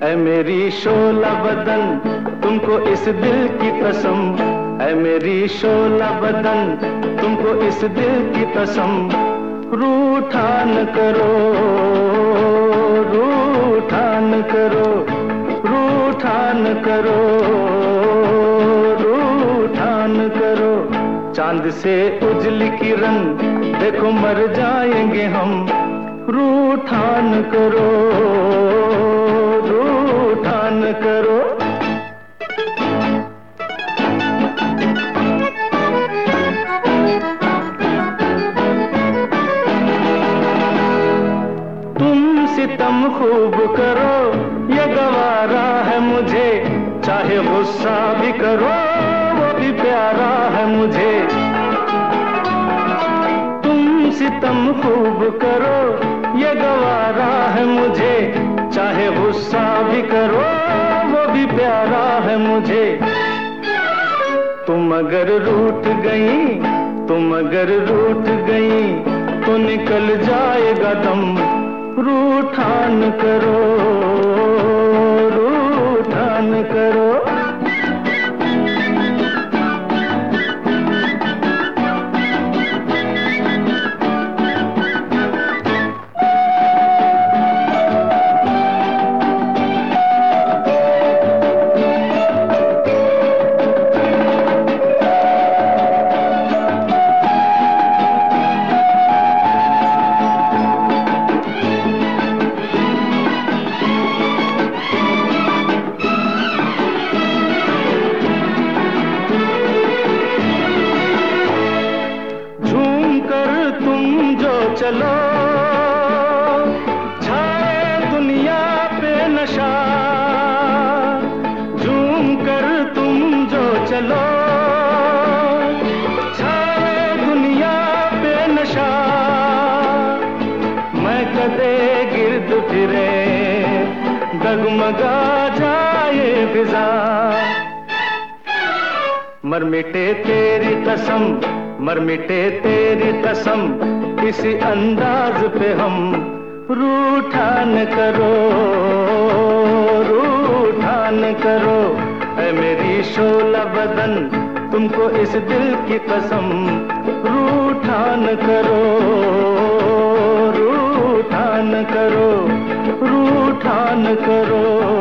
ऐ मेरी शोला बदन तुमको इस दिल की कसम, ऐ मेरी शोला बदन तुमको इस दिल की कसम, रूठा न करो, रूठा न करो, रूठा न करो, रूठा न करो। चांद से उजली किरण देखो मर जाएंगे हम, रूठा न करो, रूठा न करो। तुम सितम खूब करो ये गवारा है मुझे, चाहे गुस्सा भी करो वो भी प्यारा है मुझे। तुम सितम खूब करो ये गवारा है मुझे, चाहे गुस्सा भी करो वो भी प्यारा है मुझे। तुम अगर रूठ गई, तुम अगर रूठ गई तो निकल जाएगा दम, रूठा न करो, रूठा न करो। चलो छाए दुनिया पे नशा, झूम कर तुम जो चलो छाए दुनिया पे नशा। मैं कदे गिर्द फिरे डगमगा जाए फिजा, मर मिटे तेरी कसम, मर मिटे तेरी कसम, इसी अंदाज पे हम, रूठा न करो, रूठा न करो। ऐ मेरी शोला बदन तुमको इस दिल की कसम, रूठा न करो, रूठा न करो, रूठा न करो।